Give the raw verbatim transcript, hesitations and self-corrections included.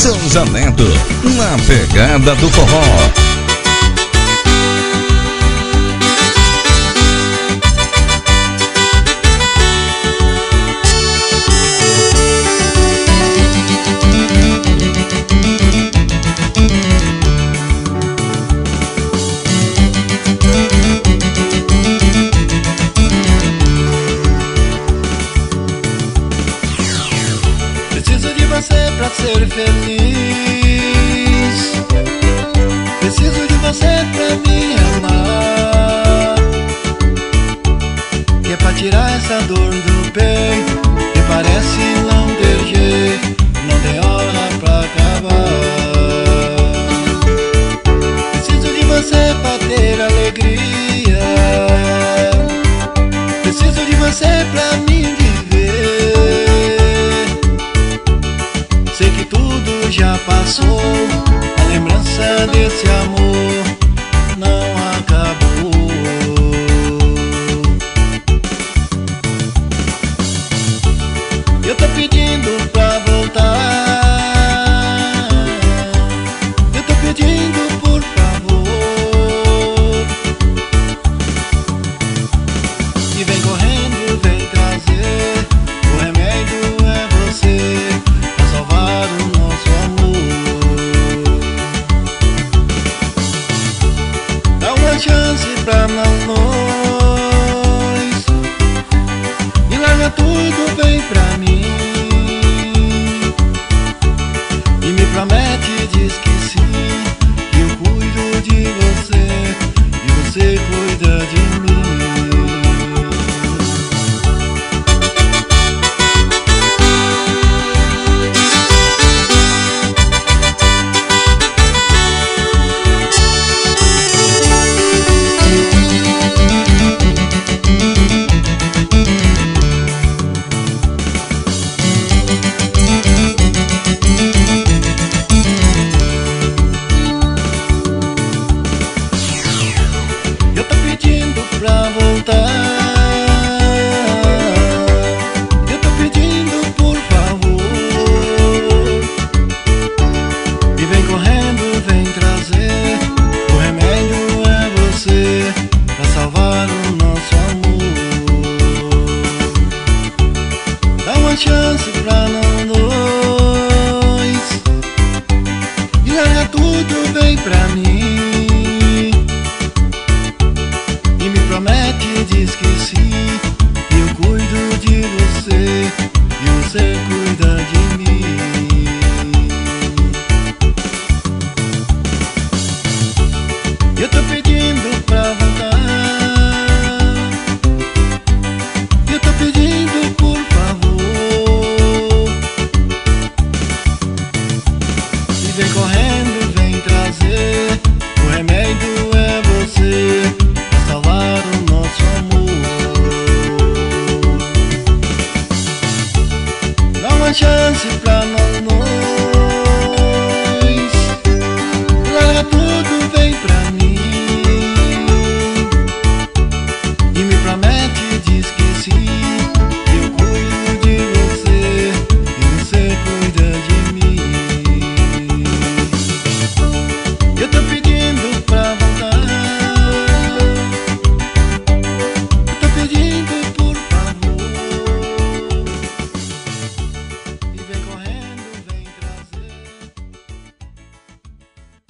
Souza Neto, na pegada do forró. Pra ser feliz, preciso de você pra me amar. E é pra tirar essa dor do peito que parece não ter jeito, não tem hora pra acabar. Preciso de você pra ter alegria, preciso de você pra me viver. Sei que tudo já passou, a lembrança desse amor não acabou.